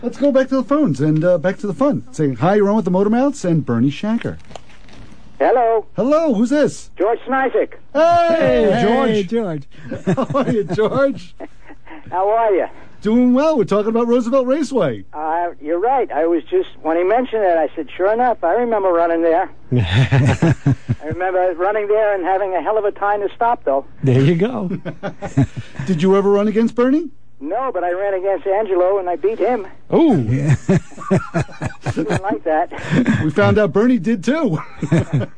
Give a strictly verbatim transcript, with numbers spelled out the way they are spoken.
Let's go back to the phones and uh, back to the fun. Saying hi, you're on with the Motormouths and Bernie Shanker. Hello. Hello, who's this? George Snizik. Hey, George. Hey, George. How are you, George? How are you? Doing well. We're talking about Roosevelt Raceway. Uh, you're right. I was just, when he mentioned it, I said, sure enough, I remember running there. I remember running there and having a hell of a time to stop, though. There you go. Did you ever run against Bernie? No, but I ran against Angelo, and I beat him. Oh. Didn't like that. We found out Bernie did, too.